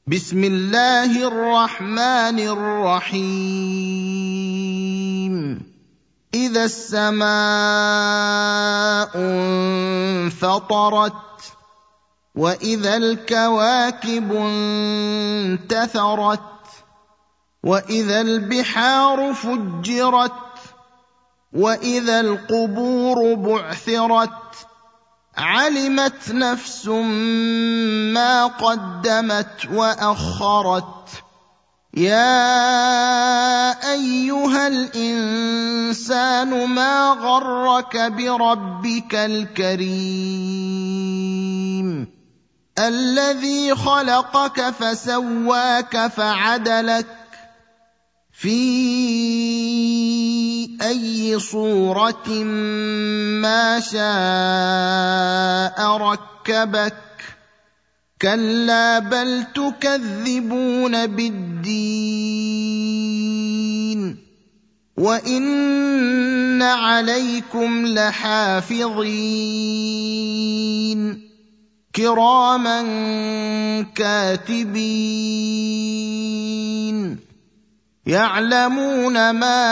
بسم الله الرحمن الرحيم إذا السماء انفطرت وإذا الكواكب انتثرت وإذا البحار فجرت وإذا القبور بعثرت علمت نفس ما قدمت وأخرت يا أيها الإنسان ما غرك بربك الكريم الذي خلقك فسواك فعدلك في أي صورة ما شاء ركبك كلا بل تكذبون بالدين وإن عليكم لحافظين كراما كاتبين يعلمون ما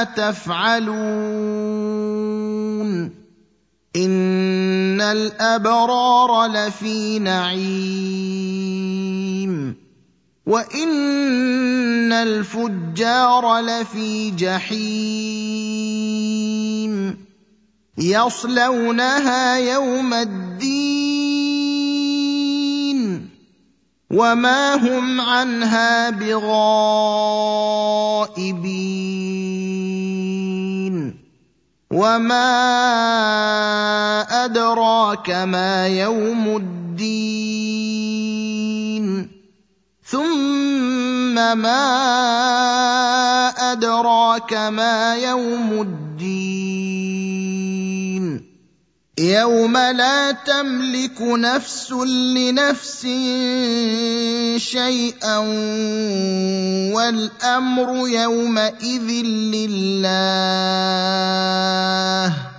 تفعلون إن الأبرار لفي نعيم وإن الفجار لفي جحيم يصلونها يوم الدين وما هم عنها بغائبين وما أدراك ما يوم الدين ثم ما أدراك ما يوم الدين يوم لا تملك نفس لنفس شيئا والأمر يومئذ لله